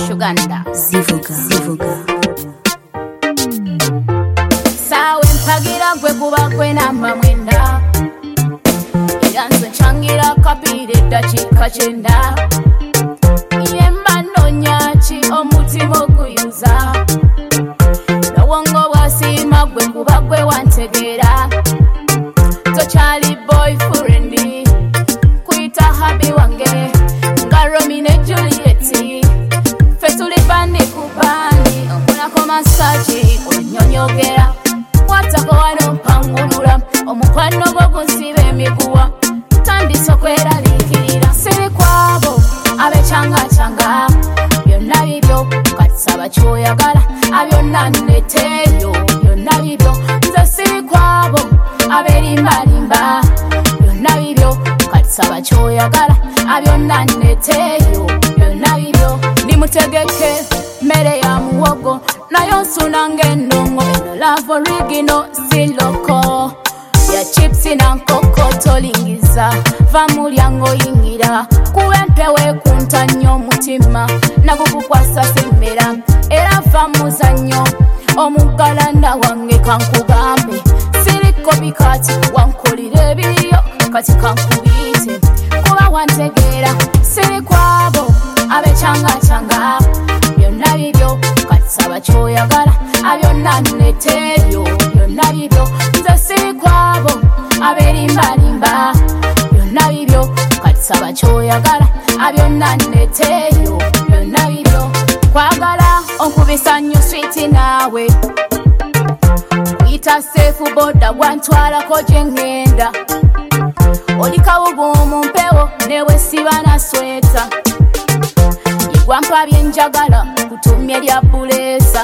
Shuganda Zivuga Sawe mpagira gwe kuba gwe namba mwenda Era nze nchangira kapire dakika 9 Yemba nonya ki omutima oguyuza Nawongo bwasima gwe kuba gwe wantegera Tochali boyfriend Kuita habi wange Nga Romeo ne Juliet Fetuli bandi kubandi Omunako masaji Onyonyogera Watako wano mpangulula Omukwano gwo gunsiba emiguwa Tandisa okweraliikirira Siri kwabo abechanga Byonna bibyo kati saba kyoyagala Abyonna nneteeyo Byonna bibyo nze siri kwabo aberimbalimba Byonna bibyo kati saba kyoyagala Abyonna nneteeyo Byonna bibyo nimutegeke mmere ya muwogo nayo nsuna ng'ennongo eno love original si loko ya chipsi na nkoko tolingiza va mulyango yingira kuba empewo ekunta nnyo omutima nagukukwasa semmera era va muzannyo omugalanda wange kankugambe siriko bikati wankolera ebiriyo kati kankubiyite kuba wantegeera siri kwabo abechanga byonna bibyo kati saba kyoyagala abyonna nneteeyo byonna bibyo nze siri kwabo aberimbalimba byonna bibyo kati saba kyoyagala abyonna nneteeyo byonna bibyo kwagala onkubisa nnyo switi naawe kuyita seefu boda gwantwalako gye ŋŋenda oli kawugu mu mpewo newe siba na sweta Gwampa byenjagala kutumye lya bulesa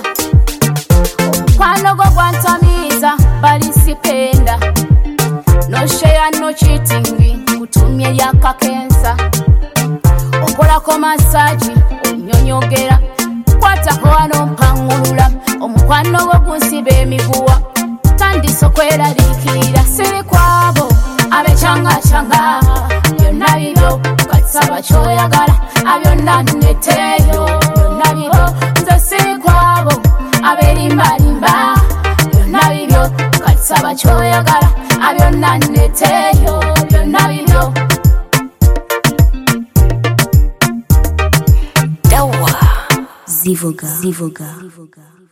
Omukwano gwo gwantamiiza bali sipenda No share no cheating kutumye lya kakensa Okolako masaji onyonyogera Kwatako wano mpangulula Omukwano gwo gunsiba emiguwa Tandisa okweraliikirira siri kwabo abechanga Byonna bibyo kati saba kyoyagala Abyonna nneteeyo byonna bibyo nze siri kwabo aberimbalimba byonna bibyo kati saba kyoyagala abyonna nneteeyo byonna bibyo Zivuga